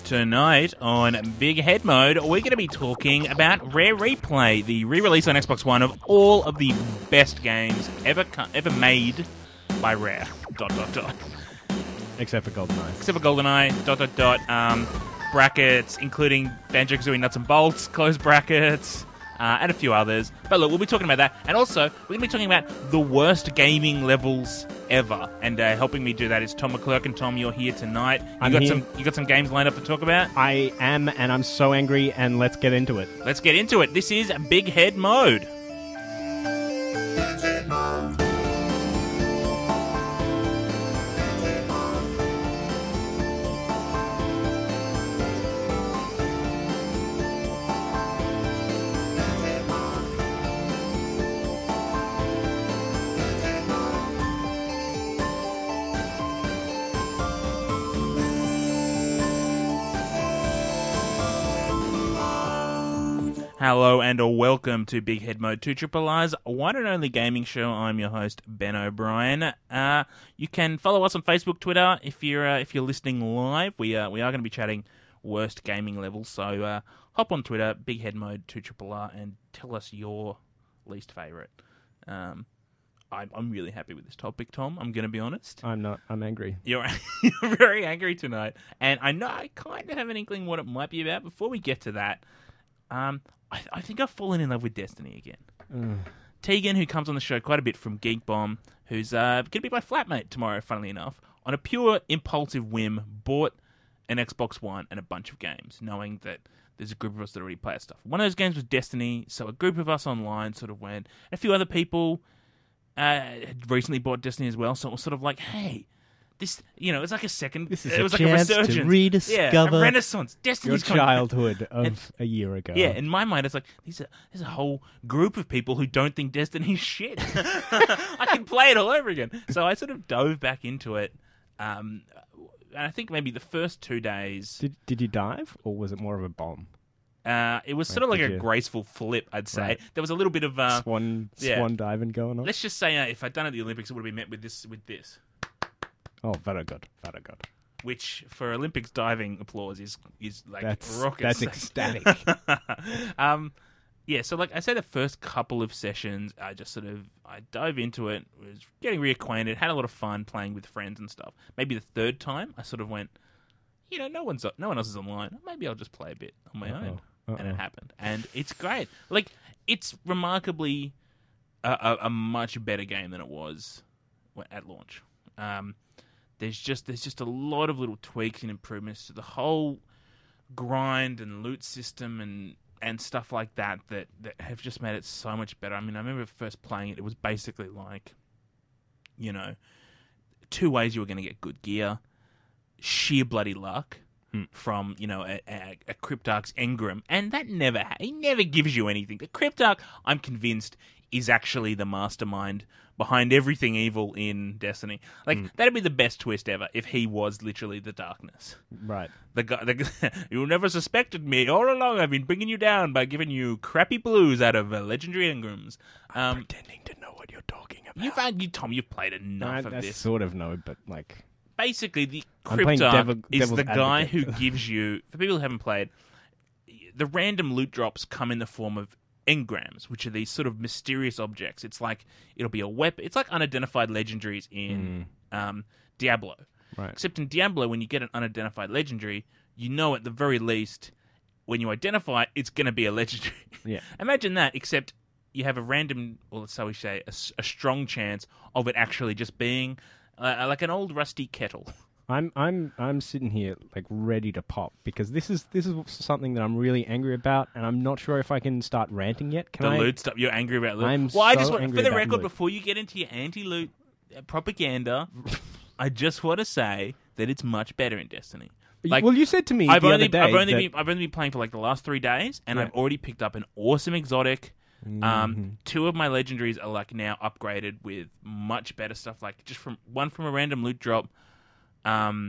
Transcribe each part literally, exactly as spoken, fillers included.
Tonight on Big Head Mode, we're going to be talking about Rare Replay, the re-release on Xbox One of all of the best games ever ever made by Rare. Dot dot dot. Except for GoldenEye. Except for GoldenEye. Dot dot dot. Um, brackets, including Banjo-Kazooie Nuts and Bolts. Close brackets. Uh, and a few others. But look, we'll be talking about that. And also, we're going to be talking about the worst gaming levels ever. And uh, helping me do that is Tom McClurk. And Tom, you're here tonight. You I'm got here. some you got some games lined up to talk about? I am, and I'm so angry, and let's get into it. Let's get into it. This is Big Head Mode. Hello and a welcome to Big Head Mode, two Triple R's one and only gaming show. I'm your host, Ben O'Brien. Uh, you can follow us on Facebook, Twitter, if you're uh, if you're listening live. We uh, we are going to be chatting worst gaming levels, so uh, hop on Twitter, Big Head Mode, two Triple R, and tell us your least favourite. Um, I'm, I'm really happy with this topic, Tom. I'm going to be honest. I'm not. I'm angry. You're, you're very angry tonight, and I know I kind of have an inkling what it might be about. Before we get to that, um. I, I think I've fallen in love with Destiny again. Mm. Tegan, who comes on the show quite a bit from Geek Bomb, who's uh, going to be my flatmate tomorrow, funnily enough, on a pure impulsive whim, bought an Xbox One and a bunch of games, knowing that there's a group of us that already play our stuff. One of those games was Destiny, so a group of us online sort of went. And a few other people uh, had recently bought Destiny as well, so it was sort of like, hey... This, you know, it's like a second. This is it a was like chance a resurgence, to rediscover yeah, a renaissance. Your Destiny's coming. childhood of And- a year ago. Yeah, in my mind, it's like there's a, there's a whole group of people who don't think Destiny's shit. I can play it all over again. So I sort of dove back into it, um, and I think maybe the first two days, Did Did you dive, or was it more of a bomb? uh, it was sort Right, of like did a you- graceful flip. I'd say Right. there was a little bit of. Uh, swan yeah. Swan diving going on. let's just say, uh, if I'd done it at the Olympics, it would have been met with this with this. Oh, very good. Very good. Which for Olympics diving applause is is like That's rockets. that's ecstatic. um, yeah, so like I say, the first couple of sessions, I just sort of I dove into it, was getting reacquainted, had a lot of fun playing with friends and stuff. Maybe the third time, I sort of went, you know, no one's no one else is online. Maybe I'll just play a bit on my Uh-oh. own, Uh-oh. and it happened, and it's great. Like it's remarkably a, a, a much better game than it was at launch. Um, There's just there's just a lot of little tweaks and improvements to the whole grind and loot system and, and stuff like that, that that have just made it so much better. I mean, I remember first playing it, it was basically like, you know, two ways you were going to get good gear, sheer bloody luck Hmm. from, you know, a, a, a Cryptarch's engram, and that never ha- he never gives you anything. The Cryptarch, I'm convinced, is actually the mastermind behind everything evil in Destiny. Like, Mm. that'd be the best twist ever if he was literally the darkness. Right. The guy, the, you never suspected me all along. I've been bringing you down by giving you crappy blues out of uh, legendary engrams. Um, Pretending to know what you're talking about. you've had, you, Tom, you've played enough I, of I this. sort of know, but like, Basically, the I'm playing Cryptarch devil- is devil's the guy advocate. who gives you, for people who haven't played, the random loot drops come in the form of engrams, which are these sort of mysterious objects. It's like, it'll be a weapon. It's like unidentified legendaries in um, Diablo. right. Except in Diablo, when you get an unidentified legendary, you know at the very least, when you identify it, it's going to be a legendary. Yeah. Imagine that, except you have a random, or so we say, a, s- a strong chance of it actually just being uh, like an old rusty kettle. I'm I'm I'm sitting here like ready to pop because this is this is something that I'm really angry about, and I'm not sure if I can start ranting yet. Can The I? loot stuff, you're angry about loot. I'm well, I so just want, angry for the about record, loot. before you get into your anti-loot uh, propaganda, I just want to say that it's much better in Destiny. Like, well, you said to me I've the only, other day I've only that- been, I've only been playing for like the last three days, and Yeah. I've already picked up an awesome exotic. Um, Mhm. two of my legendaries are like now upgraded with much better stuff. Like just from one from a random loot drop. Um,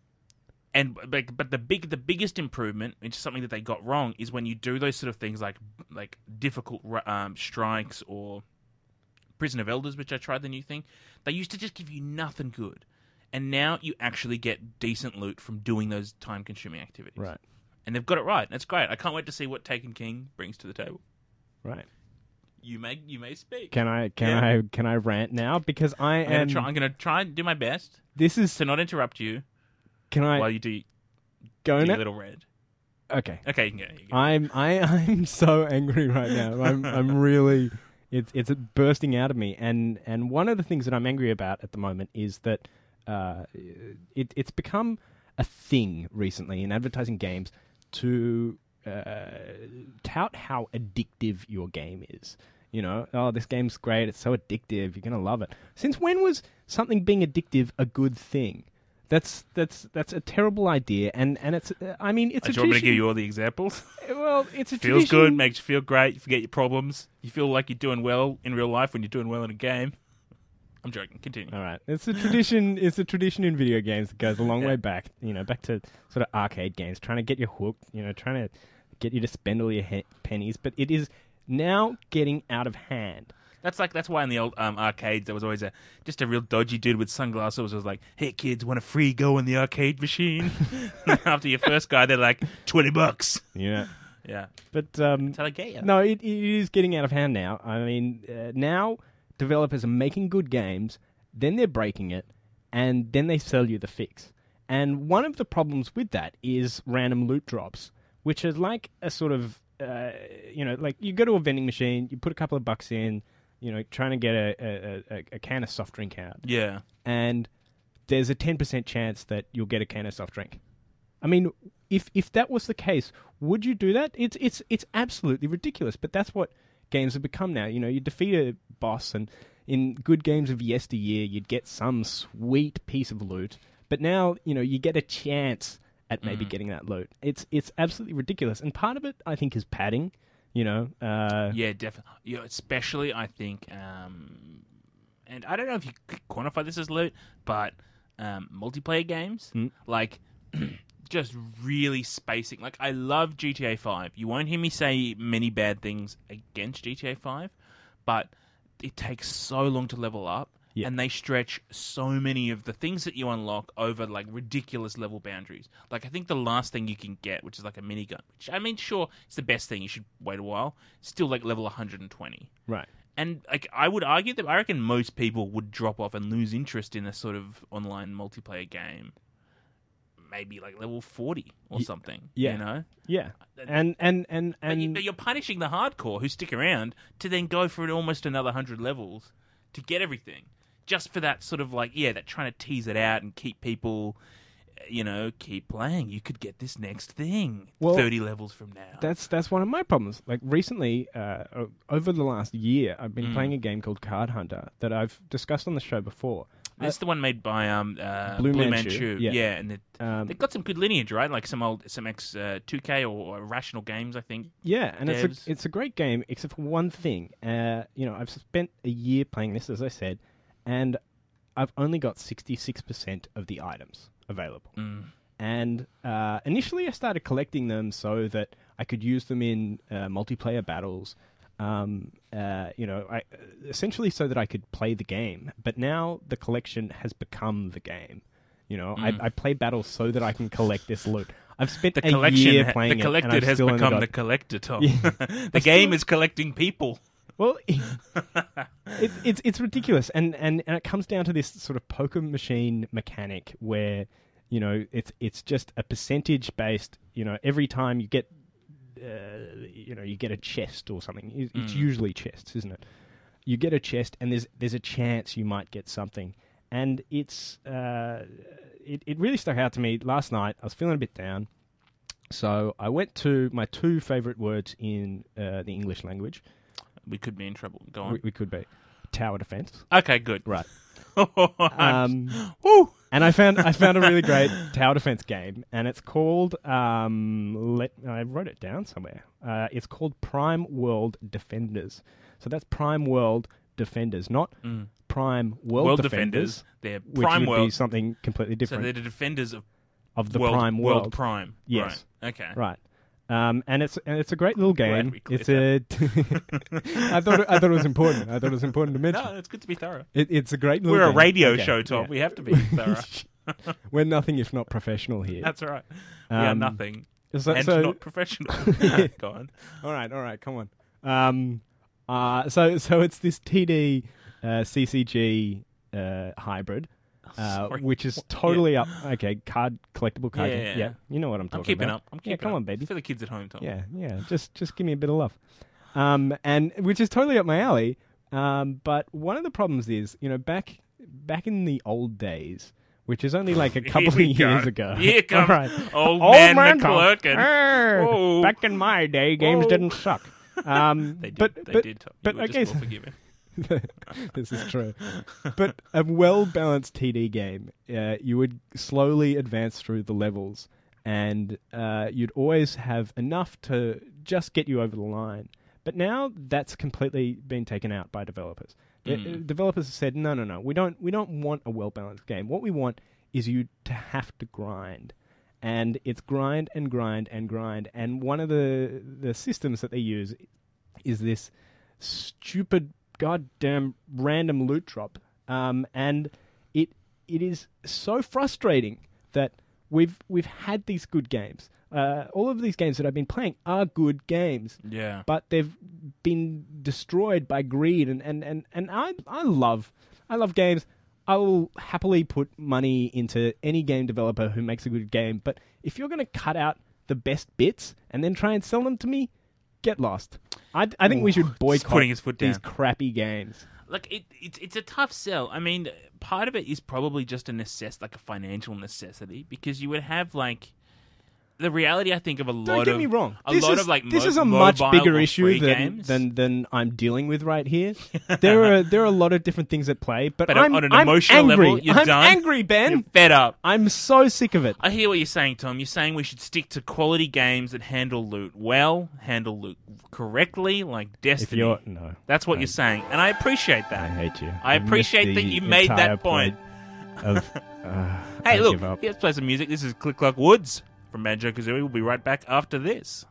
and but, but the big the biggest improvement, which is something that they got wrong, is when you do those sort of things like like difficult um, strikes or Prison of Elders, which I tried the new thing. They used to just give you nothing good. and now you actually get decent loot from doing those time-consuming activities. Right. And they've got it right. That's great. I can't wait to see what Taken King brings to the table. Right. You may you may speak. Can I can Yeah. I can I rant now? Because I I'm am. gonna try, I'm going to try and do my best This is. to not interrupt you Can I while you do, go do now? your little rant. Okay. Okay, you can go. You can go. I'm I I'm so angry right now. I'm I'm really. It's it's bursting out of me, and and one of the things that I'm angry about at the moment is that uh, it it's become a thing recently in advertising games to uh, tout how addictive your game is. You know, oh, this game's great, it's so addictive, you're going to love it. Since when was something being addictive a good thing? That's that's that's a terrible idea, and, and it's, uh, I mean, it's I a just want me to tradition. give you all the examples. Well, it's a Feels tradition. good, makes you feel great, you forget your problems. You feel like you're doing well in real life when you're doing well in a game. I'm joking, continue. All right, it's a tradition. It's a tradition in video games that goes a long Yeah. way back. You know, back to sort of arcade games, trying to get you hooked. You know, trying to get you to spend all your he- pennies. But it is now getting out of hand. That's like that's why in the old um, arcades there was always a just a real dodgy dude with sunglasses who was like, "Hey kids, want a free go in the arcade machine?" After your first guy, they're like twenty bucks. Yeah, Yeah, but um, that's how they get you. no, it, it is getting out of hand now. I mean, uh, now developers are making good games, then they're breaking it, and then they sell you the fix. And one of the problems with that is random loot drops, which is like a sort of, uh, you know, like you go to a vending machine, you put a couple of bucks in, you know, trying to get a, a, a, a can of soft drink out, Yeah, and there's a ten percent chance that you'll get a can of soft drink. I mean, if if that was the case, would you do that? It's it's it's absolutely ridiculous, but that's what games have become now. You know, you defeat a boss, and in good games of yesteryear, you'd get some sweet piece of loot, but now, you know, you get a chance at maybe Mm. getting that loot. It's it's absolutely ridiculous, and part of it, I think, is padding. You know, uh, yeah, definitely. You know, especially, I think, um, and I don't know if you could quantify this as loot, but um, multiplayer games, Mm. like, just really spacing. Like, I love G T A five. You won't hear me say many bad things against G T A five, but it takes so long to level up. Yeah. And they stretch so many of the things that you unlock over like ridiculous level boundaries. Like I think the last thing you can get, which is like a minigun, which I mean, sure, it's the best thing. You should wait a while. Still like level one hundred twenty. right. And like I would argue that I reckon most people would drop off and lose interest in a sort of online multiplayer game. Maybe like level forty or Ye- something. yeah. You know. Yeah, and and and But, you, and but you're punishing the hardcore who stick around to then go for almost another hundred levels to get everything. Just for that sort of like, yeah, that trying to tease it out and keep people, you know, keep playing. You could get this next thing Well, thirty levels from now. That's that's one of my problems. Like recently, uh, o- over the last year, I've been Mm. playing a game called Card Hunter that I've discussed on the show before. This is the one made by um uh, Blue Blue, Manchu, Manchu. yeah. Yeah, and it, Um, they've got some good lineage, right? Like some old, some ex uh, two K or, or Rational Games, I think. yeah, and devs. it's a, it's a great game, except for one thing. Uh, you know, I've spent a year playing this, as I said, and I've only got sixty-six percent of the items available. Mm. And uh, initially, I started collecting them so that I could use them in uh, multiplayer battles. Um, uh, you know, I, essentially so that I could play the game. But now the collection has become the game. You know, Mm. I, I play battles so that I can collect this loot. I've spent The a collection, year ha- playing the it, and collected I've has still only become got- the collector, Tom. Yeah. the I game still- is collecting people. Well, it, it's it's ridiculous, and, and and it comes down to this sort of poker machine mechanic where, you know, it's it's just a percentage based. You know, every time you get, uh, you know, you get a chest or something. It- It's Mm. usually chests, isn't it? You get a chest, and there's there's a chance you might get something, and it's uh, it it really stuck out to me last night. I was feeling a bit down. So I went to my two favorite words in uh, the English language. We could be in trouble. Go on. We, we could be tower defense, Okay, good. right? um, Um, woo! and I found I found a really great tower defense game, and it's called. Um, let I wrote it down somewhere. Uh, it's called Prime World Defenders. So that's Prime World Defenders, not Mm. Prime World, World Defenders, Defenders. They're which Prime would World. be something completely So different they're the defenders of of the World, Prime World World. Prime. Yes. Right. Okay. Right. Um, and it's and it's a great little Glad game. we cleared It's a. I thought it, I thought it was important. I thought it was important to mention. No, it's good to be thorough. It, it's a great little We're a game. radio Okay, show, Tom. yeah. We have to be thorough. We're nothing if not professional here. That's right. We are Um, nothing So, and so- not professional. Go on. all right, all right, come on. Um, uh, so, so it's this T D uh, C C G uh, hybrid, uh, Sorry. which is totally up. Okay, card collectible card. Yeah, game. yeah, yeah, yeah. you know what I'm talking I'm keeping about. up. I'm Yeah, keeping come up. on, baby. For the kids at home, Tom. Yeah, yeah. Just, just give me a bit of love. Um, and which is totally up my alley. Um, but one of the problems is, you know, back back in the old days, which is only like a couple of we years go. ago. Here comes All right. old man McClurkin. Err, Whoa. back in my day, games Whoa. didn't suck. Um, They did. but they but did. Tom. but you were okay, just so- more forgiving. this is true. But a well-balanced T D game, uh, you would slowly advance through the levels, and uh, you'd always have enough to just get you over the line. But now that's completely been taken out by developers. The- Mm. uh, developers have said, no, no, no, we don't, we don't want a well-balanced game. What we want is you to have to grind. And it's grind and grind and grind. And one of the the systems that they use is this stupid, goddamn random loot drop. Um, and it it is so frustrating that we've we've had these good games. Uh, all of these games that I've been playing are good games, Yeah. but they've been destroyed by greed. And, and, and, and I I love I love games. I will happily put money into any game developer who makes a good game. But if you're going to cut out the best bits and then try and sell them to me, get lost. I, I think we Ooh, should just boycott putting his foot these down. crappy games. Like it, it's it's a tough sell. I mean, part of it is probably just a necess, like a financial necessity, because you would have like the reality. I think of a lot Don't get of me wrong. a this lot is, of like this mo- is a much mobile bigger or issue free than, games. than than I'm dealing with right here. there are there are a lot of different things at play, but, But I'm, on an I'm emotional angry. level, you're I'm done? angry, Ben. You're fed up. I'm so sick of it. I hear what you're saying, Tom. You're saying we should stick to quality games that handle loot well, handle loot correctly, like If Destiny. you're no, That's what I- you're saying, and I appreciate I that. hate you. I missed appreciate the that you made entire that point. Of uh, Hey, I look, give up. let's play some music. This is Click Clock Woods from Banjo-Kazooie. We'll be right back after this.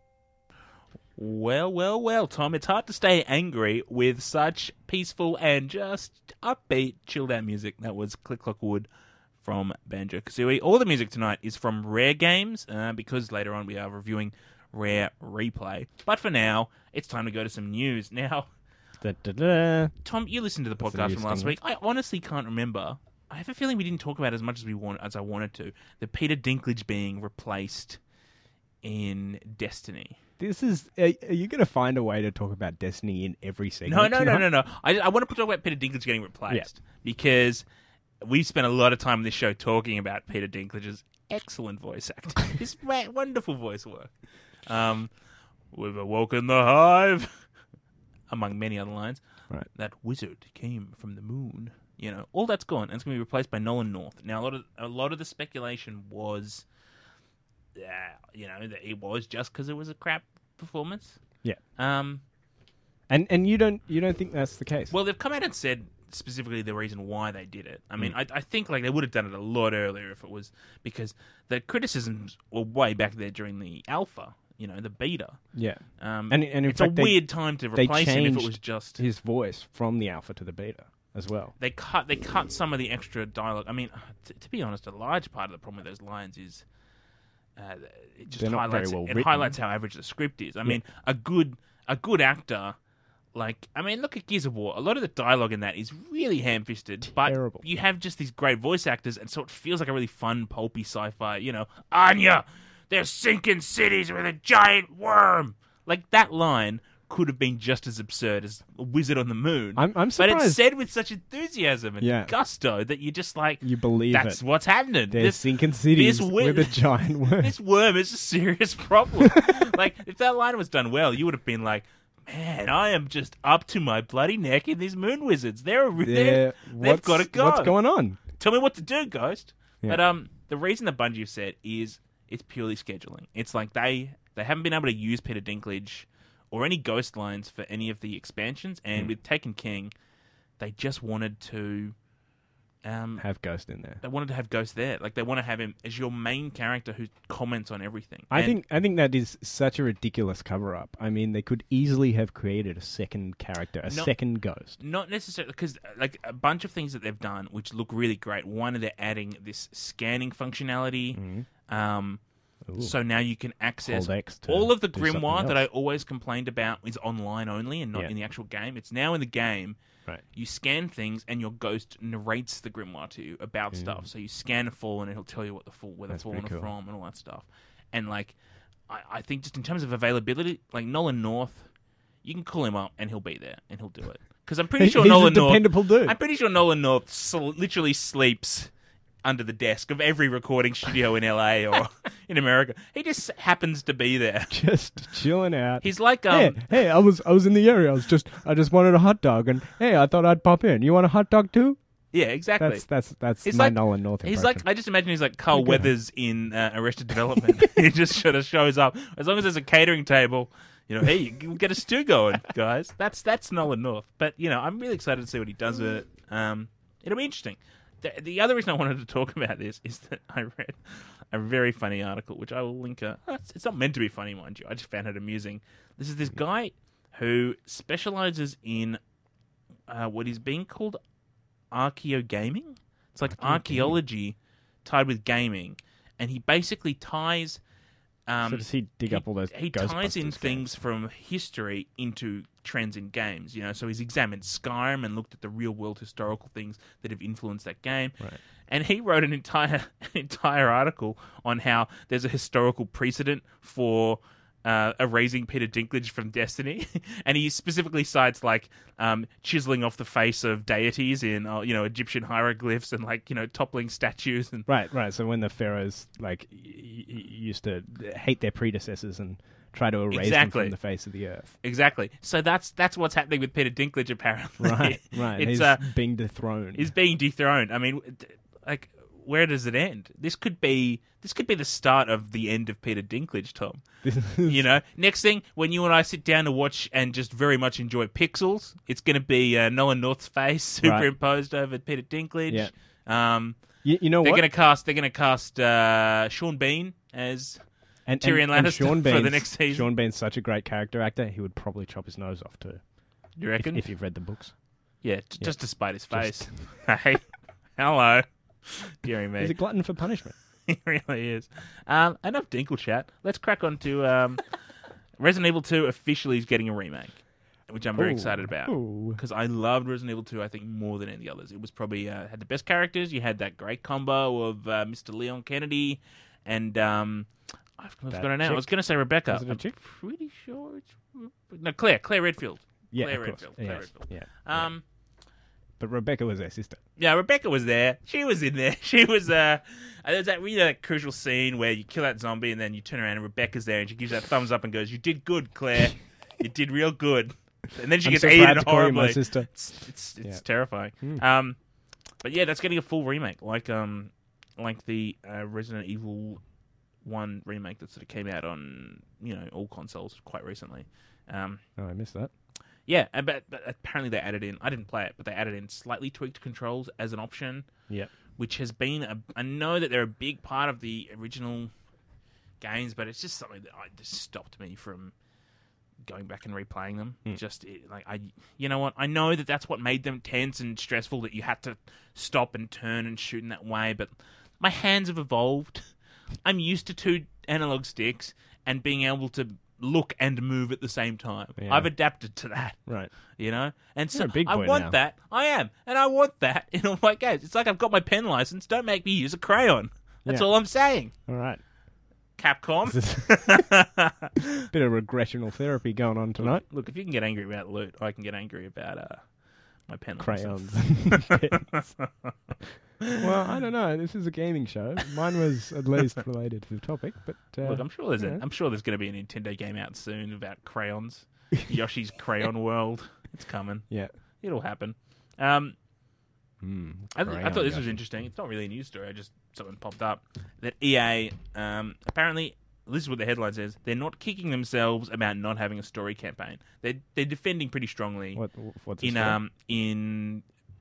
Well, well, well, Tom, it's hard to stay angry with such peaceful and just upbeat, chilled out music. That was Click Clock Wood from Banjo-Kazooie. All the music tonight is from Rare Games, uh, because later on we are reviewing Rare Replay. But for now, it's time to go to some news. Now, Da, da, da. Tom, you listened to the What's the podcast news from last thing? week. I honestly can't remember. I have a feeling we didn't talk about it as much as we want as I wanted to. The Peter Dinklage being replaced in Destiny. This is. Are, are you going to find a way to talk about Destiny in every segment? No, no, no, tonight? no, no. I, I want to talk about Peter Dinklage getting replaced because we've spent a lot of time on this show talking about Peter Dinklage's excellent voice acting, his wa- wonderful voice work. Um, we've awoken the hive, among many other lines. Right. That wizard came from the moon. You know, all that's gone, and it's going to be replaced by Nolan North. Now, a lot of a lot of the speculation was, uh, you know, that it was just because it was a crap performance. Yeah. Um. And and you don't you don't think that's the case? Well, they've come out and said specifically the reason why they did it. I mean, Mm. I, I think like they would have done it a lot earlier if it was because the criticisms were way back there during the alpha, you know, the beta. yeah. Um, And and in it's fact, a they, weird time to they replace him if it changed was just his voice from the alpha to the beta as well. they cut they cut some of the extra dialogue. I mean, t- to be honest, a large part of the problem with those lines is uh, it just They're not very highlights well it written. highlights how average the script is. I mean, a good a good actor. Like, I mean, look at Gears of War. A lot of the dialogue in that is really ham-fisted, but Terrible. you have just these great voice actors, and so it feels like a really fun, pulpy sci-fi, you know, Anya, they're sinking cities with a giant worm. Like, that line could have been just as absurd as a wizard on the moon. I'm I'm but surprised it's said with such enthusiasm and Yeah. gusto that you're just like, you believe that's it. what's happening. They're This, sinking cities this wi- with a giant worm. this worm is a serious problem. Like, if that line was done well, you would have been like, man, I am just up to my bloody neck in these moon wizards. They're, they're, They're- they've what's- got to go. What's going on? Tell me what to do, Ghost. Yeah. But um, the reason that Bungie have said is it's purely scheduling. It's like they they haven't been able to use Peter Dinklage or any Ghost lines for any of the expansions, and Mm. with Taken King, they just wanted to um, have Ghost in there. they wanted to have Ghost there. Like they want to have him as your main character who comments on everything. I And think I think that is such a ridiculous cover up. I mean, they could easily have created a second character, a Not- second Ghost. not necessarily because like a bunch of things that they've done which look really great. One, they're adding this scanning functionality. Mm-hmm. Um, Ooh. so now you can access Hold X to all of the do something grimoire that I else. always complained about is online only and not Yeah. in the actual game. It's now in the game. Right. You scan things, and your ghost narrates the grimoire to you about Mm. stuff. So you scan a fallen, and it'll tell you what the fall, where the That's fallen pretty are cool. from, and all that stuff. And like, I, I think just in terms of availability, like Nolan North, you can call him up, and he'll be there, and he'll do it. Because I'm pretty He- sure he's Nolan a North, dependable dude. I'm pretty sure Nolan North sl- literally sleeps under the desk of every recording studio in L A or in America. He just happens to be there. Just chilling out. He's like, um, hey, hey, I was I was in the area. I was just I just wanted a hot dog, and hey, I thought I'd pop in. You want a hot dog too? yeah, exactly. That's that's that's He's my like- Nolan North impression. He's like, I just imagine he's like Carl Look at him. Weathers in uh, Arrested Development. He just sort of shows up. As long as there's a catering table, you know, hey, you can get a stew going, guys. That's that's Nolan North. But, you know, I'm really excited to see what he does with it. Um, it'll be interesting. The, the other reason I wanted to talk about this is that I read a very funny article, which I will link. Uh, it's, it's not meant to be funny, mind you. I just found it amusing. This is this guy who specializes in uh, what is being called archaeogaming. It's like Archaeogaming. archaeology tied with gaming, and he basically ties. Um, so does he dig he, up all those? he ties in Ghostbusters things games? from history into trends in games. You know, so he's examined Skyrim and looked at the real world historical things that have influenced that game. Right. And he wrote an entire an entire article on how there's a historical precedent for uh, erasing Peter Dinklage from Destiny, and he specifically cites like um, chiseling off the face of deities in uh, you know Egyptian hieroglyphs and like you know toppling statues and Right, right. So when the pharaohs like y- y- used to hate their predecessors and try to erase Exactly. them from the face of the earth. exactly. So that's that's what's happening with Peter Dinklage apparently. Right, right. It's He's uh, being dethroned. is being dethroned. I mean, d- like, where does it end? This could be this could be the start of the end of Peter Dinklage, Tom. You know, next thing when you and I sit down to watch and just very much enjoy Pixels, it's going to be uh, Nolan North's face Right. superimposed over Peter Dinklage. Yeah. Um, you, you know they're what? going to cast they're going to cast uh, Sean Bean as and, Tyrion and, and Lannister Sean for the Bean's- next season. Sean Bean's such a great character actor. He would probably chop his nose off too. you If, reckon? if you've read the books. yeah, t- Yeah. just to spite his Just- face. Hey, hello, dearie me. He's a glutton for punishment. He really is. Um, enough Dinkle chat. Let's crack on to um, Resident Evil two officially is getting a remake, which I'm very Ooh, excited about ooh. because I loved Resident Evil two. I think more than any others. It was probably uh, had the best characters. You had that great combo of uh, Mister Leon Kennedy and um, I've That forgotten her name. I chick? was going to say Rebecca. Was it a I'm chick? pretty sure it's no Claire. Claire Redfield. Yeah, Claire of course. Redfield. Claire Yes, Redfield. yeah, yeah. Um. But Rebecca was their sister. Yeah, Rebecca was there. She was in there. She was uh there's that really that crucial scene where you kill that zombie and then you turn around and Rebecca's there and she gives that thumbs up and goes, "You did good, Claire. You did real good." And then she I'm gets so eaten proud to call you my horribly. sister. It's it's, it's Yeah. terrifying. Hmm. Um, but yeah, that's getting a full remake, like um like the uh, Resident Evil one remake that sort of came out on you know all consoles quite recently. Um, Oh, I missed that. yeah, and but, but apparently they added in. I didn't play it, but they added in slightly tweaked controls as an option. Yep. Which has been a, I know that they're a big part of the original games, but it's just something that I, just stopped me from going back and replaying them. Mm. Just it, like I, you know what? I know that that's what made them tense and stressful. That you had to stop and turn and shoot in that way. But my hands have evolved. I'm used to two analog sticks and being able to look and move at the same time. Yeah. I've adapted to that. Right. You know, and so You're a big I boy want now. that. I am, and I want that in all my games. It's like I've got my pen license. Don't make me use a crayon. That's Yeah. all I'm saying. All right. Capcom. Bit of regressional therapy going on tonight. Look, if you can get angry about loot, I can get angry about uh, my pen Crayons. license. Well, I don't know. This is a gaming show. Mine was at least related to the topic, but uh, Look, I'm sure there's yeah. a, I'm sure there's going to be a Nintendo game out soon about crayons. Yoshi's Crayon World. It's coming. yeah. It'll happen. Um, Mm, I, th- I thought crayon this was Yoshi. interesting. It's not really a news story. I just something popped up that E A um, apparently this is what the headline says. They're not kicking themselves about not having a story campaign. They they're defending pretty strongly What? What's the in story? um in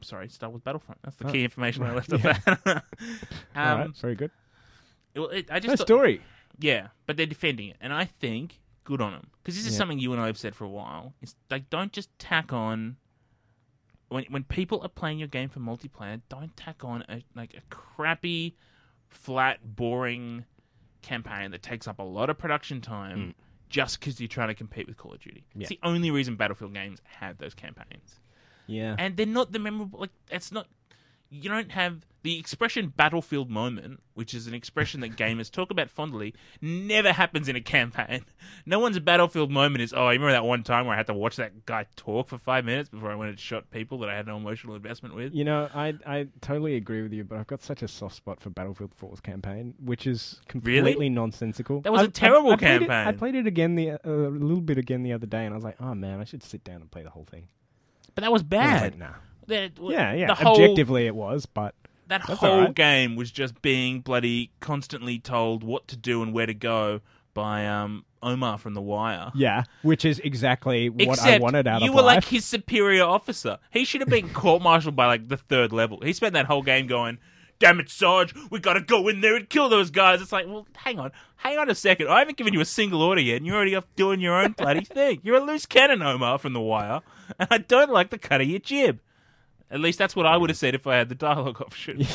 sorry, Star Wars Battlefront. That's the Oh, key information I right, left yeah. off that. um, All right, very good. well, it, I just No thought- story. Yeah, but they're defending it, and I think good on them because this is Yeah. something you and I have said for a while. It's like don't just tack on when when people are playing your game for multiplayer. Don't tack on a like a crappy, flat, boring campaign that takes up a lot of production time Mm. just because you're trying to compete with Call of Duty. Yeah. It's the only reason Battlefield games have those campaigns, Yeah. and they're not the memorable. Like it's not. You don't have the expression battlefield moment, which is an expression that gamers talk about fondly, never happens in a campaign. No one's battlefield moment is, oh, I remember that one time where I had to watch that guy talk for five minutes before I went and shot people that I had no emotional investment with. You know, I I totally agree with you, but I've got such a soft spot for Battlefield four's campaign, which is completely nonsensical. That was a I- I- terrible I played it- campaign. I played it again the uh, a little bit again the other day, and I was like, oh man, I should sit down and play the whole thing. But that was And I was bad. like, nah. The- Yeah, yeah. The whole, Objectively, it was, but that that's whole alright. game was just being bloody constantly told what to do and where to go by um, Omar from The Wire. yeah, which is exactly what Except I wanted out you of were life. like his superior officer. He should have been court-martialed by like the third level. He spent that whole game going, damn it, Sarge, we gotta go in there and kill those guys. It's like, well, hang on. Hang on a second. I haven't given you a single order yet, and you're already off doing your own bloody thing. You're a loose cannon, Omar, from The Wire, and I don't like the cut of your jib. At least that's what I would have said if I had the dialogue option.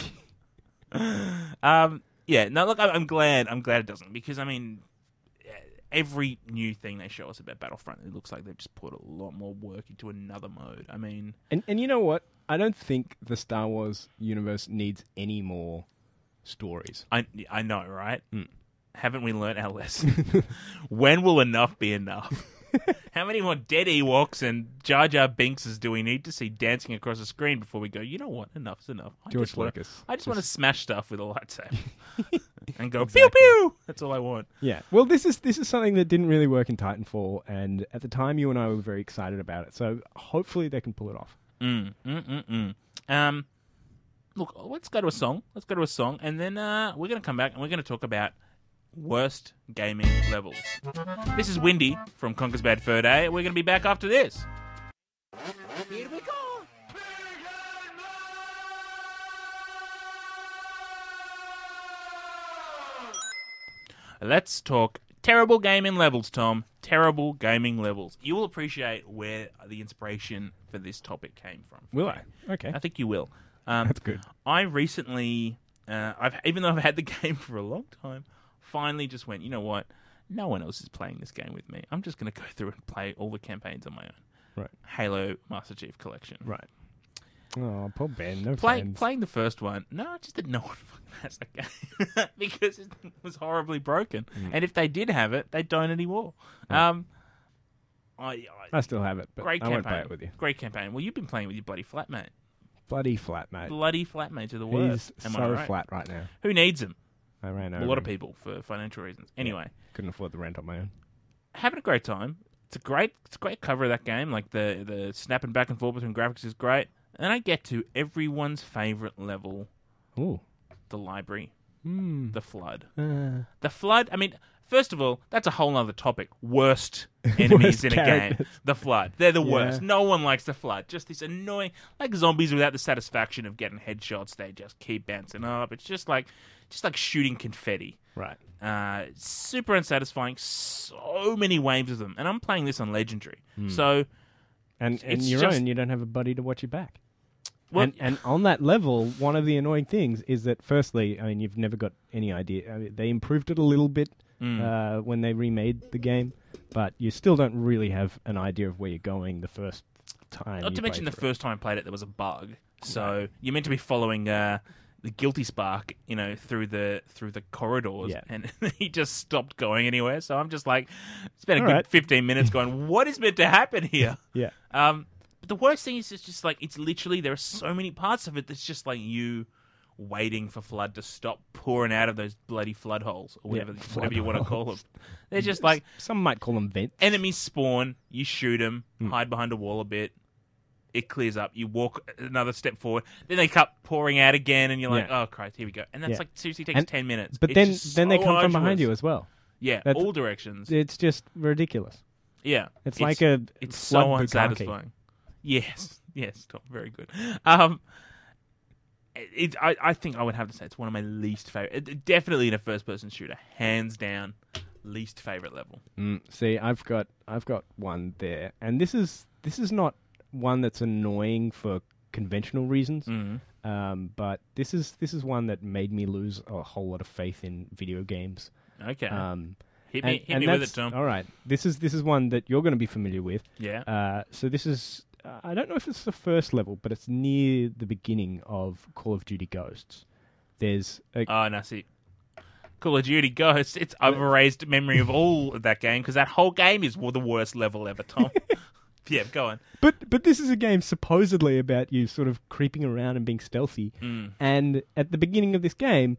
um, yeah, no, look, I- I'm glad. I'm glad it doesn't, because, I mean, every new thing they show us about Battlefront, it looks like they've just put a lot more work into another mode. I mean, And and you know what? I don't think the Star Wars universe needs any more stories. I I know, right? Mm. Haven't we learnt our lesson? When will enough be enough? How many more dead Ewoks and Jar Jar Binkses do we need to see dancing across the screen before we go, you know what, enough's enough. I George just wanna, Lucas. I just, want to smash stuff with a lightsaber and go Exactly. pew pew. That's all I want. Yeah. Well, this is this is something that didn't really work in Titanfall, and at the time, you and I were very excited about it. So hopefully, they can pull it off. Mm, mm, mm, mm. Um, look, let's go to a song. Let's go to a song, and then uh, we're going to come back and we're going to talk about worst gaming levels. This is Windy from Conker's Bad Fur Day. We're going to be back after this. Here we go. Let's talk terrible gaming levels, Tom. Terrible gaming levels. You will appreciate where the inspiration for this topic came from. Will I? Okay. I think you will. Um, That's good. I recently, uh, I've even though I've had the game for a long time, finally just went, you know what? No one else is playing this game with me. I'm just going to go through and play all the campaigns on my own. Right. Halo Master Chief Collection. Right. Oh, poor Ben. No Play, friends. playing the first one, no, just that no one fucking has that game because it was horribly broken. Mm. And if they did have it, they don't anymore. Right. Um, I, I, I still have it, but great I campaign. won't play it with you. Great campaign. Well, you've been playing with your bloody flatmate. Bloody flat, mate. Bloody flatmates are the worst. He's Am so I right? flat right now. Who needs them? I ran A over lot of him. people for financial reasons. Anyway, Couldn't afford the rent on my own. having a great time. It's a great, it's a great cover of that game. Like the the snapping back and forth between graphics is great. And I get to everyone's favorite level, Ooh. the library, Hmm. the flood. Uh, The flood. I mean, first of all, that's a whole other topic. Worst enemies Worst in a game. characters. The flood. They're the Yeah. worst. No one likes the flood. Just this annoying, like zombies without the satisfaction of getting headshots. They just keep bouncing up. It's just like, just like shooting confetti. right. Uh, super unsatisfying. So many waves of them, and I'm playing this on legendary. Hmm. So, And It's and your just- own, you don't have a buddy to watch your back. well, and, and on that level, one of the annoying things is that, firstly, I mean, you've never got any idea. I mean, they improved it a little bit mm, uh, when they remade the game, but you still don't really have an idea of where you're going the first time. not you to mention play the through it. first time I played it, there was a bug. So you're meant to be following uh, the guilty spark, you know, through the through the corridors, Yeah. and he just stopped going anywhere. So I'm just like, spent a All good right. fifteen minutes going, what is meant to happen here? Yeah. Um, but the worst thing is, it's just like it's literally there are so many parts of it that's just like you waiting for flood to stop pouring out of those bloody flood holes or Yeah, whatever, flood whatever you want to call them. holes. They're just like Some might call them vents. enemies spawn, you shoot them, Hmm. hide behind a wall a bit, it clears up, you walk another step forward, then they keep pouring out again, and you're like, Yeah. oh Christ, here we go, and that's Yeah. like seriously takes And- ten minutes. But It's then, just then they so come from behind arduous. you as well. Yeah, That's- all directions. It's just ridiculous. Yeah, It's, like a it's flood so bukkake. unsatisfying. Yes, Yes, Tom, very good. Um, it, it, I, I think I would have to say it's one of my least favorite. It, definitely in a first-person shooter, hands down, least favorite level. Mm, see, I've got I've got one there, and this is this is not one that's annoying for conventional reasons, Mm. um, but this is this is one that made me lose a whole lot of faith in video games. Okay, Um, hit me, and- hit and me with it, that's- Tom. All right, this is this is one that you're going to be familiar with. Yeah. Uh, so this is uh, I don't know if it's the first level, but it's near the beginning of Call of Duty Ghosts. There's a, Oh, no, see. Call of Duty Ghosts, it's I've erased memory of all of that game because that whole game is the worst level ever, Tom. Yeah, go on. But but this is a game supposedly about you sort of creeping around and being stealthy. Mm. And at the beginning of this game,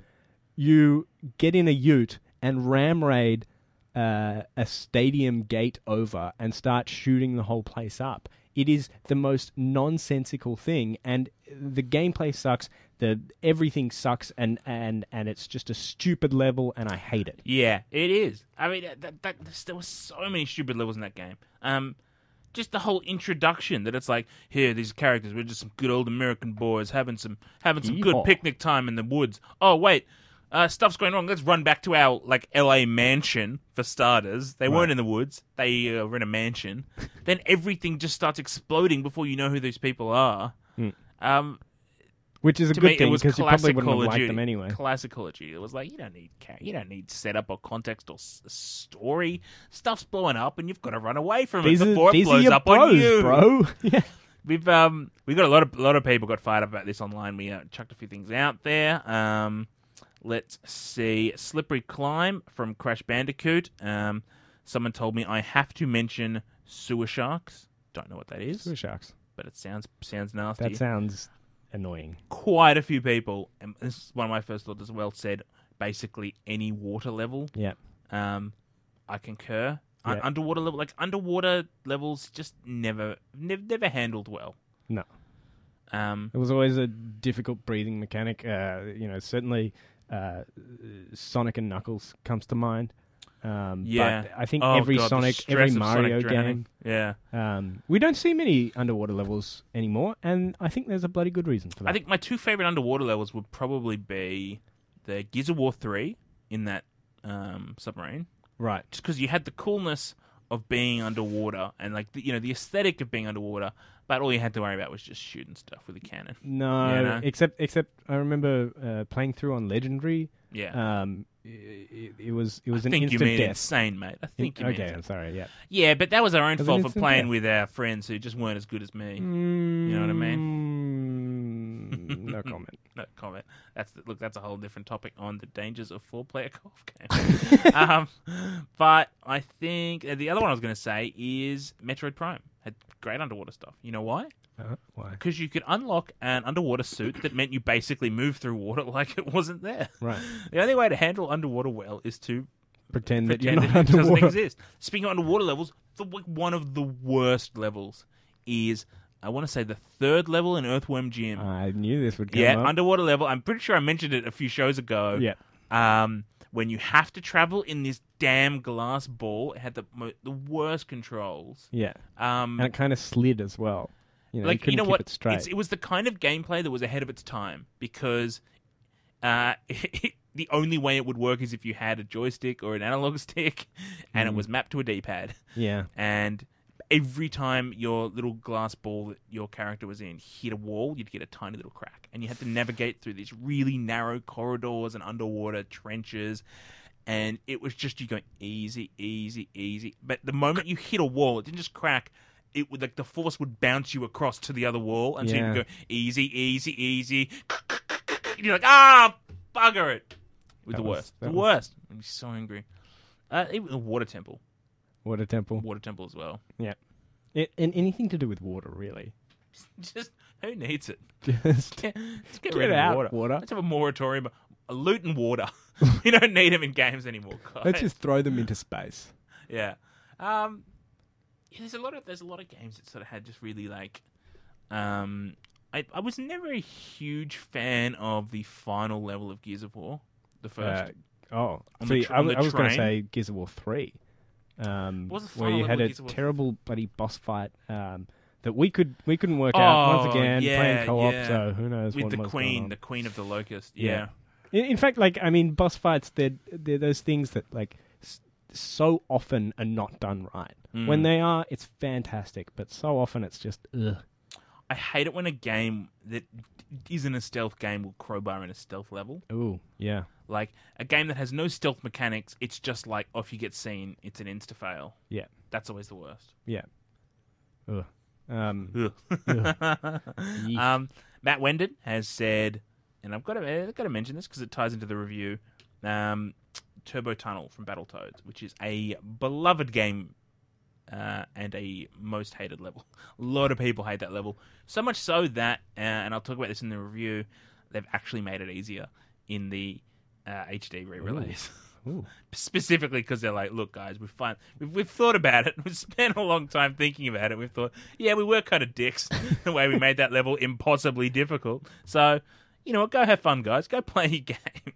you get in a ute and ram raid uh, a stadium gate over and start shooting the whole place up. It is the most nonsensical thing, and the gameplay sucks. The everything sucks, and, and, and it's just a stupid level, and I hate it. Yeah, it is. I mean, that, that, there were so many stupid levels in that game. Um, just the whole introduction that it's like, here, these characters, we're just some good old American boys having some having some good Yeehaw. picnic time in the woods. Oh wait, uh, stuff's going wrong. Let's run back to our like L A mansion for starters. They weren't Right. in the woods. They uh, were in a mansion. Then everything just starts exploding before you know who these people are. Hmm. Um, Which is a to good me, it thing was because you probably classic wouldn't Call have of liked Duty. them anyway. Classic Call of Duty. It was like you don't need ca- you don't need setup or context or s- story. Stuff's blowing up, and you've got to run away from These it are, before it these are blows your up bros, on you, bro. Yeah. We've um we got a lot of a lot of people got fired up about this online. We uh, chucked a few things out there. Um, let's see, Slippery Climb from Crash Bandicoot. Um, someone told me I have to mention Sewer Sharks. Don't know what that is, Sewer sharks. but it sounds sounds nasty. That sounds annoying. Quite a few people, and this is one of my first thoughts as well, said basically any water level. Yeah. Um, I concur. Un- Yeah. underwater level, like underwater levels, just never, never, never handled well. No. Um, It was always a difficult breathing mechanic. Uh, you know, certainly uh, Sonic and Knuckles comes to mind. Um, Yeah. But I think oh every God, the Sonic, stress every of Mario Sonic drowning. game, Yeah, um, we don't see many underwater levels anymore, and I think there's a bloody good reason for that. I think my two favorite underwater levels would probably be the Gears of War three in that um, submarine, Right. just because you had the coolness of being underwater and like the, you know the aesthetic of being underwater, but all you had to worry about was just shooting stuff with a cannon. No, Yeah, no? except except I remember uh, playing through on Legendary. Yeah, Um, it, it was it was I an think you instant mean death. insane, mate. I think you mean okay, insane. I'm sorry. Yeah. Yeah, but that was our own Was it fault for instant playing death? with our friends who just weren't as good as me. You know what I mean? No comment. No comment. That's the, look. That's a whole different topic on the dangers of four-player golf games. um, but I think uh, the other one I was going to say is Metroid Prime had great underwater stuff. You know why? Uh, why? Because you could unlock an underwater suit that meant you basically move through water like it wasn't there. Right. The only way to handle underwater well is to Pretend that you're pretend not that it doesn't underwater. exist. Speaking of underwater levels, the, one of the worst levels is, I want to say, the third level in Earthworm Jim. I knew this would come yeah, up. underwater level. I'm pretty sure I mentioned it a few shows ago. Yeah. Um, when you have to travel in this damn glass ball, it had the mo- the worst controls. Yeah. Um, And it kind of slid as well. You know, like you couldn't you know keep what? it straight. It's, it was the kind of gameplay that was ahead of its time because uh, the only way it would work is if you had a joystick or an analog stick, and Mm. it was mapped to a D-pad. Yeah. And every time your little glass ball that your character was in hit a wall, you'd get a tiny little crack, and you had to navigate through these really narrow corridors and underwater trenches. And it was just you going easy, easy, easy. But the moment you hit a wall, it didn't just crack. It would like the force would bounce you across to the other wall, and so you Yeah. could go easy, easy, easy. And you're like, ah, bugger it. It was That the was- worst. that The was- worst. I'm so angry. Uh, even the water temple, Water temple. water temple as well. It, and anything to do with water, really. Just who needs it? Just Get, just get, get rid of out, water. water. Let's have a moratorium. A loot and water. We don't need them in games anymore, guys. Let's just throw them into space. Yeah. Um, yeah, there's a lot of there's a lot of games that sort of had just really like. Um, I I was never a huge fan of the final level of Gears of War, the first. Uh, oh, On see, the tr- I, on was- the I was going to train? say Gears of War three, um, What was the where final you level had of a Gears of War? terrible bloody boss fight um, that we could we couldn't work out once Oh, again yeah, playing co-op. yeah. So who knows With what the was going queen, on. the queen of the locust. Yeah. Yeah. In, in fact, like I mean, boss fights they're they're those things that like s- so often are not done right. Mm. When they are, it's fantastic, but so often it's just ugh. I hate it when a game that isn't a stealth game will crowbar in a stealth level. Ooh, yeah. Like, a game that has no stealth mechanics, it's just like, oh, if you get seen, it's an insta-fail. Yeah. That's always the worst. Yeah. Ugh. Um, Ugh. Yeesh. um, Matt Wendon has said, and I've got to, I've got to mention this because it ties into the review, um, Turbo Tunnel from Battletoads, which is a beloved game uh, and a most hated level. A lot of people hate that level. So much so that, uh, and I'll talk about this in the review, they've actually made it easier in the uh, H D re-release. Ooh. Specifically because they're like, look, guys, we've, fun- we've we've thought about it. We've spent a long time thinking about it. We've thought, yeah, we were kind of dicks the way we made that level impossibly difficult. So, you know what? Go have fun, guys. Go play your game.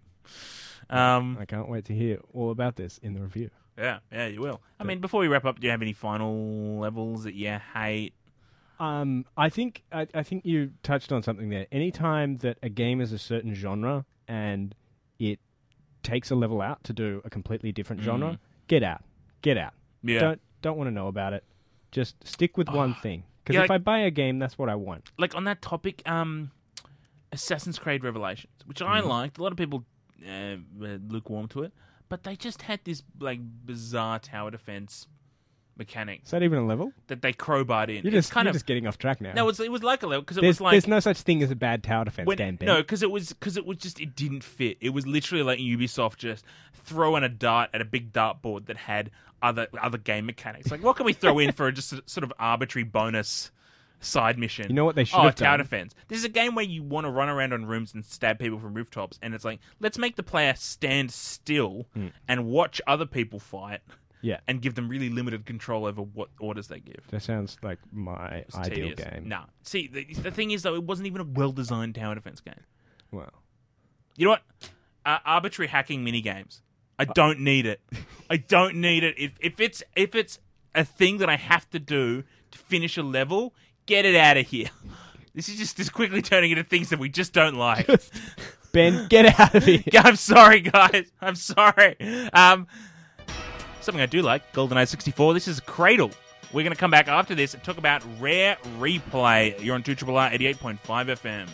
Um, I can't wait to hear all about this in the review. yeah, yeah, you will. I mean, before we wrap up, do you have any final levels that you hate? Um, I think I, I think you touched on something there. Anytime that a game is a certain genre and it takes a level out to do a completely different genre, Mm. get out, get out. Yeah. Don't don't want to know about it. Just stick with one thing. Because Yeah, if like- I buy a game, that's what I want. Like, on that topic, um, Assassin's Creed Revelations, which I Mhm. liked. A lot of people uh, were lukewarm to it. But they just had this, like, bizarre tower defense mechanic Is that even a level? that they crowbarred in. You're It's just kind you're of just getting off track now. no, it was, it was like a level because it there's, was like there's no such thing as a bad tower defense when- game, Ben. no, because it was because it was just it didn't fit. It was literally like Ubisoft just throwing a dart at a big dartboard that had other other game mechanics. Like, what can we throw in for a just a, sort of arbitrary bonus side mission? You know what they should oh, have tower done? defense. This is a game where you want to run around on rooms and stab people from rooftops, and it's like, let's make the player stand still Hmm. and watch other people fight. Yeah. And give them really limited control over what orders they give. That sounds like my It's ideal tedious. game. Nah. See, the, the thing is, though, it wasn't even a well-designed tower defense game. Well, You know what? Uh, arbitrary hacking minigames. I don't need it. I don't need it. If if it's if it's a thing that I have to do to finish a level, get it out of here. This is just, just quickly turning into things that we just don't like. Ben, get out of here. I'm sorry, guys. I'm sorry. Um, something I do like, GoldenEye sixty-four. This is Cradle. We're going to come back after this and talk about Rare Replay. You're on two R R R eighty-eight point five F M.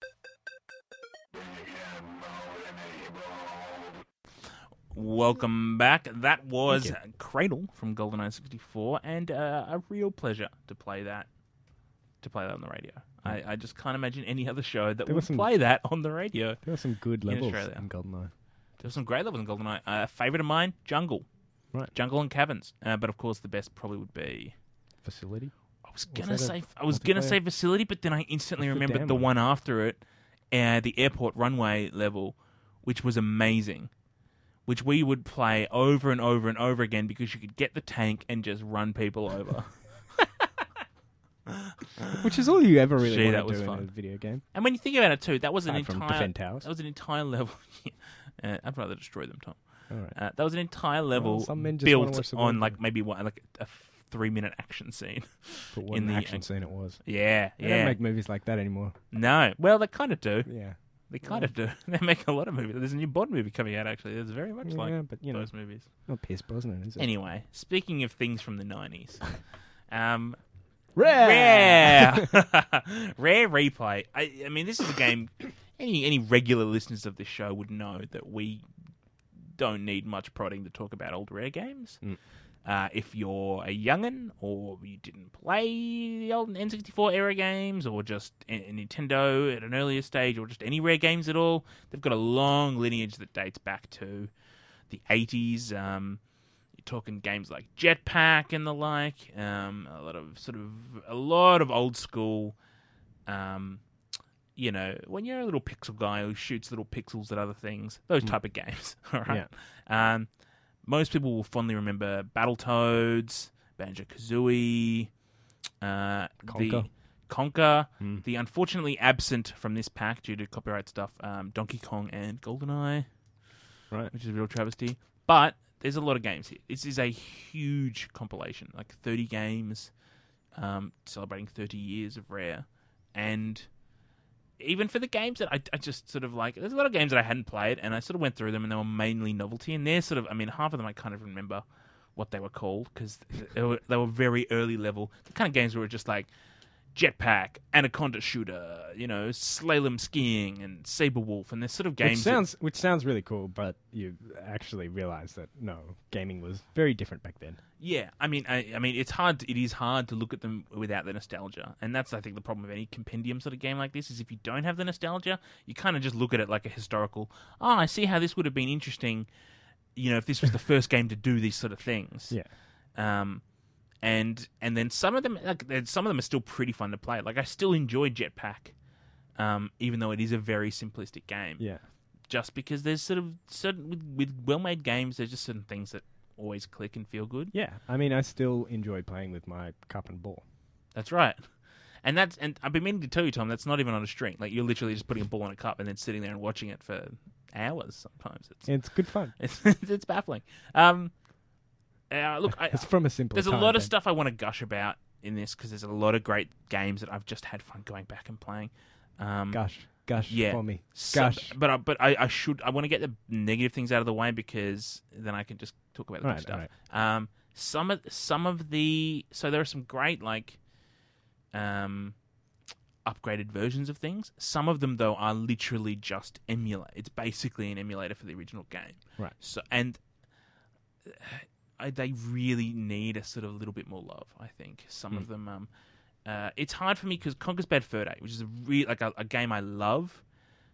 Welcome back. That was Thank Cradle from GoldenEye sixty-four, and uh, a real pleasure to play that. To play that on the radio. I, I just can't imagine any other show that There would was some- play that on the radio. There were some good In levels Australia. in GoldenEye. There were some great levels in GoldenEye. A uh, favourite of mine, Jungle. Right. Jungle and Caverns. Uh, but of course, the best probably would be. Facility? I was gonna that a say. I was gonna multiplayer? say Facility, but then I instantly What's the remembered damn the one? one after it, uh, the airport runway level, which was amazing. Which we would play over and over and over again because you could get the tank and just run people over. Which is all you ever really Gee, want that to was do in fun. a video game. And when you think about it too, that was an Aside from entire defend towers. that was an entire level. uh, I'd rather destroy them, Tom. All right. Uh, that was an entire level some men just wanna built watch the on war. like maybe one, like a three minute action scene. But what in an the- action scene it was. Yeah, They yeah. don't make movies like that anymore. No, well, they kind of do. Yeah. They kind of do. They make a lot of movies. There's a new Bond movie coming out actually. It's very much Yeah, like but you know, those movies. not Pierce Brosnan, is it? Anyway, speaking of things from the nineties, um, Rare! rare, rare replay. I, I mean, this is a game. Any any regular listeners of this show would know that we don't need much prodding to talk about old Rare games. Mm. Uh, if you're a youngin or you didn't play the old N sixty-four era games or just a, a Nintendo at an earlier stage or just any Rare games at all, they've got a long lineage that dates back to the eighties. Um, you're talking games like Jetpack and the like. Um, a lot of sort of a lot of old school. Um, you know, when you're a little pixel guy who shoots little pixels at other things, those Mm. type of games. All right. Um, most people will fondly remember Battletoads, Banjo-Kazooie, uh, the Conker. Conker, Mm. the unfortunately absent from this pack due to copyright stuff, um, Donkey Kong and GoldenEye, Right. which is a real travesty. But there's a lot of games here. This is a huge compilation, like thirty games, um, celebrating thirty years of Rare, and even for the games that I, I just sort of like, there's a lot of games that I hadn't played, and I sort of went through them, and they were mainly novelty, and they're sort of, I mean, half of them I kind of remember what they were called, because they were, they were very early level, the kind of games where it were just like Jetpack, Anaconda Shooter, you know, Slalom Skiing, and Saber Wolf, and they're sort of games Which sounds that, which sounds really cool, but you actually realize that no, gaming was very different back then. yeah, I mean, I, I mean, it's hard. To, it is hard to look at them without the nostalgia, and that's, I think, the problem with any compendium sort of game like this is if you don't have the nostalgia, you kind of just look at it like a historical. Oh, I see how this would have been interesting, you know, if this was the first game to do these sort of things. Yeah. Um, and and then some of them, like some of them are still pretty fun to play. Like I still enjoy Jetpack, um, even though it is a very simplistic game. Yeah. Just because there's sort of certain with, with well-made games, there's just certain things that always click and feel good. Yeah. I mean, I still enjoy playing with my cup and ball. That's right. And that's and I've been meaning to tell you, Tom, that's not even on a string. Like you're literally just putting a ball in a cup and then sitting there and watching it for hours. Sometimes it's It's good fun. it's, it's baffling. Um, uh, look, I, It's from a simple. there's a time, lot of then. stuff I want to gush about in this because there's a lot of great games that I've just had fun going back and playing. Um, Gush, gush yeah. for me. So- Gush. but I, but I, I should I want to get the negative things out of the way because then I can just talk about the Right, good stuff. right. Um, some of some of the so there are some great like um upgraded versions of things. Some of them though are literally just emulate. It's basically an emulator for the original game. Right. So and uh, I, they really need a sort of little bit more love. I think some Mm. of them. Um, uh, it's hard for me because Conker's Bad Fur Day, which is a re- like a, a game I love.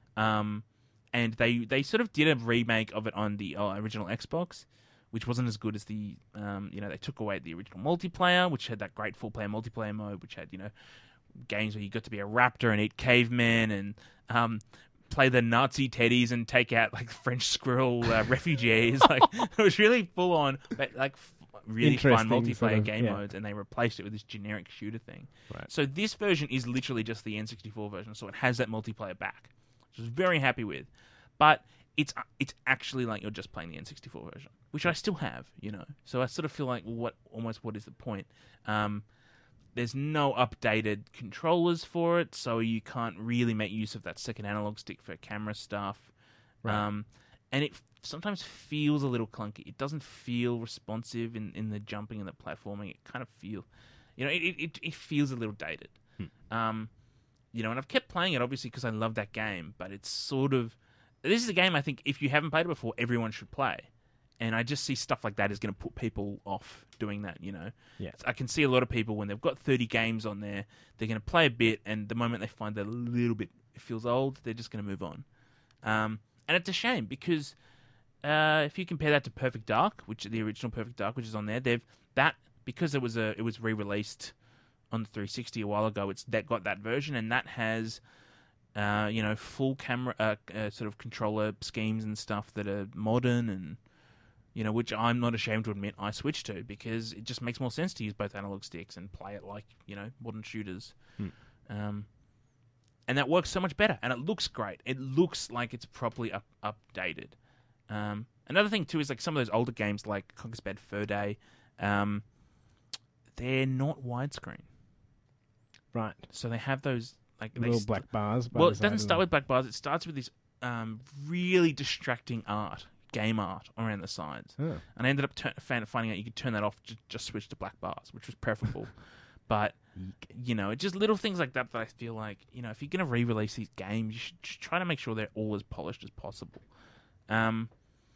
Um, and they they sort of did a remake of it on the uh, original Xbox, which wasn't as good as the um, you know they took away the original multiplayer, which had that great full player multiplayer mode, which had you know games where you got to be a raptor and eat cavemen and um, play the Nazi teddies and take out like French squirrel uh, refugees. Like it was really full on, but like f- really fun Interesting multiplayer sort of, game yeah. modes, and they replaced it with this generic shooter thing. Right. So this version is literally just the N sixty-four version, so it has that multiplayer back, which I was very happy with. But it's it's actually like you're just playing the N sixty-four version, which I still have, you know. So I sort of feel like, well, what almost what is the point? Um, there's no updated controllers for it, so you can't really make use of that second analog stick for camera stuff. Right. Um, and it f- sometimes feels a little clunky. It doesn't feel responsive in, in the jumping and the platforming. It kind of feels, you know, it it, it feels a little dated. Hmm. Um, you know, and I've kept playing it obviously because I love that game, but it's sort of this is a game I think if you haven't played it before, everyone should play. And I just see stuff like that is going to put people off doing that, you know. Yeah. I can see a lot of people when they've got thirty games on there, they're going to play a bit, and the moment they find that a little bit it feels old, they're just going to move on. Um, and it's a shame because uh, if you compare that to Perfect Dark, which the original Perfect Dark, which is on there, they've that because it was a it was re-released on the three sixty a while ago. It's that got that version, and that has uh, you know full camera uh, uh, sort of controller schemes and stuff that are modern and. You know, which I'm not ashamed to admit I switched to because it just makes more sense to use both analog sticks and play it like, you know, modern shooters. Hmm. Um, and that works so much better. And it looks great. It looks like it's properly up- updated. Um, another thing, too, is like some of those older games like Conker's Bad Fur Day, um, they're not widescreen. Right. So they have those... like they Little st- black bars. by Well, the it side doesn't of start them. with black bars. It starts with this um, really distracting art. Game art around the sides, Oh. and I ended up tur- fan- finding out you could turn that off, just, just switch to black bars, which was preferable. But Eek. you know, it's just little things like that that I feel like you know, if you're going to re-release these games, you should just try to make sure they're all as polished as possible. Um,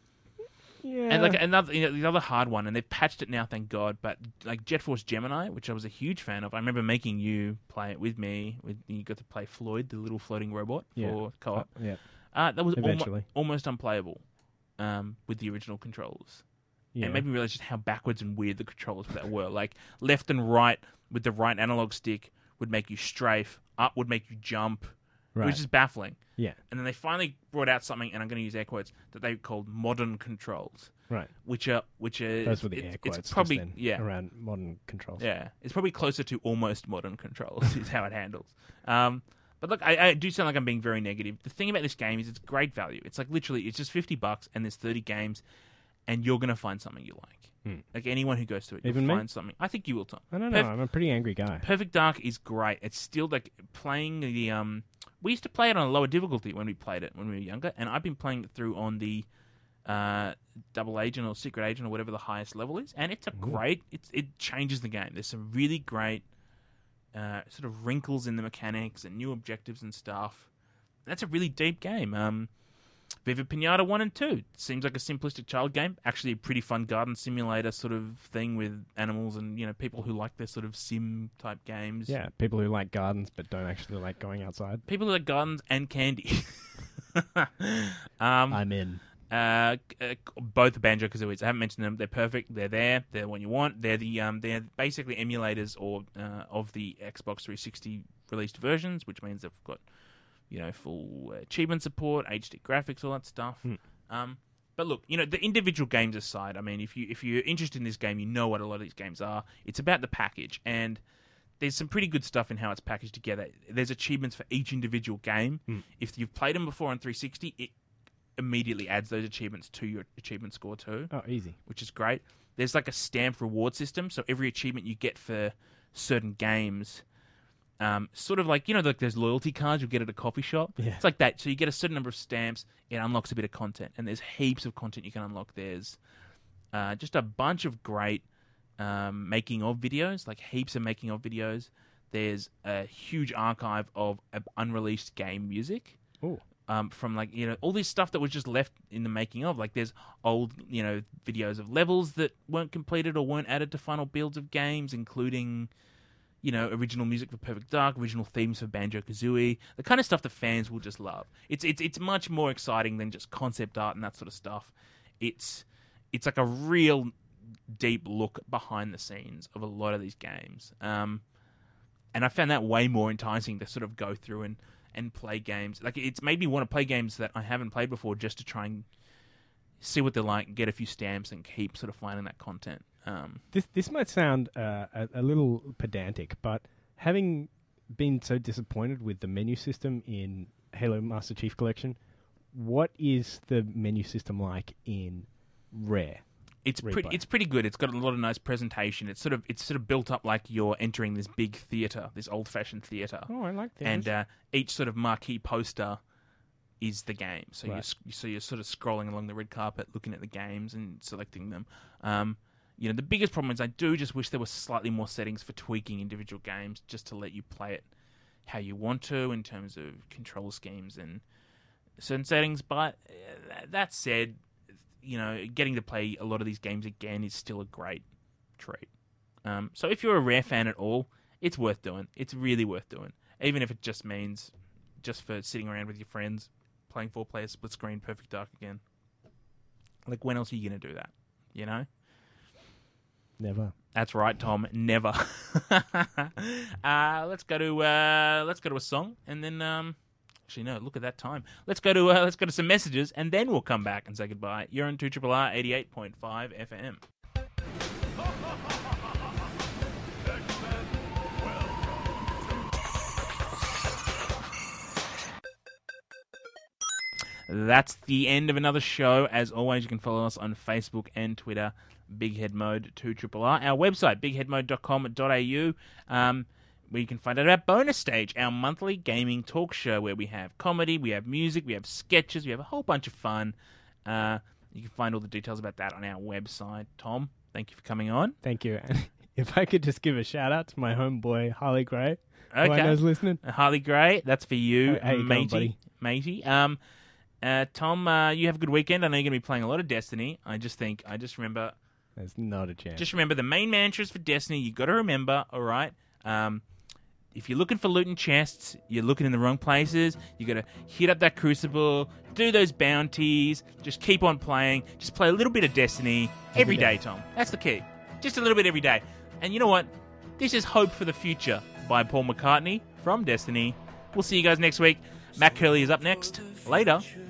Yeah. and like another, you know, the other hard one, and they've patched it now, thank God. But like Jet Force Gemini, which I was a huge fan of, I remember making you play it with me. With you got to play Floyd, the little floating robot for Yeah. co-op. Uh, yeah. Uh, that was almo- Eventually. almost unplayable um, with the original controllers. Yeah. And it made me realize just how backwards and weird the controllers for that were. Like left and right with the right analog stick would make you strafe, up would make you jump, Right. which is baffling. Yeah. And then they finally brought out something, and I'm going to use air quotes, that they called modern controls, Right. which are which are Those were the it- air it's quotes. just probably then, yeah around modern controls. yeah it's probably closer to almost modern controls is how it handles. Um, But look, I, I do sound like I'm being very negative. The thing about this game is it's great value. It's like literally, it's just fifty bucks and there's thirty games. and you're going to find something you like. Hmm. Like anyone who goes through it, Even you'll me? find something. I think you will, Tom. I don't know. Perf- I'm a pretty angry guy. Perfect Dark is great. It's still like playing the. Um, we used to play it on a lower difficulty when we played it when we were younger, and I've been playing it through on the uh, double agent or secret agent or whatever the highest level is, and it's a Ooh. great. It's it changes the game. There's some really great uh, sort of wrinkles in the mechanics and new objectives and stuff. That's a really deep game. Um, Vivid Pinata one and two. Seems like a simplistic child game. Actually a pretty fun garden simulator sort of thing with animals and, you know, people who like their sort of sim type games. Yeah, people who like gardens but don't actually like going outside. People who like gardens and candy. um, I'm in. uh, uh, both Banjo-Kazooies. I haven't mentioned them. They're perfect. They're there. They're what you want. They're the um, they're basically emulators or uh, of the Xbox three sixty released versions, which means they've got, you know, full achievement support, H D graphics, all that stuff. Hmm. Um, but look, you know, the individual games aside, I mean, if you if you're interested in this game, you know what a lot of these games are. It's about the package, and there's some pretty good stuff in how it's packaged together. There's achievements for each individual game. Hmm. If you've played them before on three sixty, it immediately adds those achievements to your achievement score too, Oh, easy. which is great. There's like a stamp reward system, so every achievement you get for certain games. Um, sort of like, you know, like there's loyalty cards you get at a coffee shop. Yeah. It's like that. So you get a certain number of stamps, it unlocks a bit of content, and there's heaps of content you can unlock. There's uh, just a bunch of great um, making of videos, like heaps of making of videos. There's a huge archive of uh, unreleased game music. Oh, Um, from like, you know, all this stuff that was just left in the making of. Like there's old, you know, videos of levels that weren't completed or weren't added to final builds of games, including, you know, original music for Perfect Dark, original themes for Banjo-Kazooie, the kind of stuff the fans will just love. It's it's it's much more exciting than just concept art and that sort of stuff. It's it's like a real deep look behind the scenes of a lot of these games. Um, and I found that way more enticing to sort of go through and, and play games. Like, it's made me want to play games that I haven't played before just to try and see what they're like, get a few stamps, and keep sort of finding that content. Um, this this might sound uh, a, a little pedantic, but having been so disappointed with the menu system in Halo Master Chief Collection, what is the menu system like in Rare? It's pretty. Replay. It's pretty good. It's got a lot of nice presentation. It's sort of. It's sort of built up like you're entering this big theater, this old-fashioned theater, Oh, I like that. and uh, each sort of marquee poster is the game. So Right. you're s- so you're sort of scrolling along the red carpet, looking at the games and selecting them. Um, you know, the biggest problem is I do just wish there was slightly more settings for tweaking individual games, just to let you play it how you want to in terms of control schemes and certain settings. But uh, that said, you know, getting to play a lot of these games again is still a great treat. Um, so if you're a Rare fan at all, it's worth doing. It's really worth doing, even if it just means just for sitting around with your friends, playing four-player split screen Perfect Dark again. Like, when else are you going to do that? You know? Never. That's right, Tom. Never. uh, let's go to uh, let's go to a song, and then um, actually no. Look at that time. Let's go to uh, let's go to some messages, and then we'll come back and say goodbye. You're on two R R eighty-eight point five F M. That's the end of another show. As always, you can follow us on Facebook and Twitter, Big Head Mode two R R R. Our website, big head mode dot com dot a u, um, where you can find out about Bonus Stage, our monthly gaming talk show where we have comedy, we have music, we have sketches, we have a whole bunch of fun. Uh, you can find all the details about that on our website. Tom, thank you for coming on. Thank you. And if I could just give a shout out to my homeboy Harley Gray, who I Okay. know's listening. Harley Gray, that's for you, How- how you going, matey. buddy? matey. Um, uh, Tom, uh, you have a good weekend. I know you're going to be playing a lot of Destiny. I just think, I just remember, There's not a chance. just remember the main mantras for Destiny. You got to remember, all right. Um, if you're looking for loot and chests, you're looking in the wrong places. You got to hit up that Crucible, do those bounties, just keep on playing. Just play a little bit of Destiny every day, Tom. That's the key. Just a little bit every day. And you know what? This is Hope for the Future by Paul McCartney from Destiny. We'll see you guys next week. Matt Curley is up next. Later.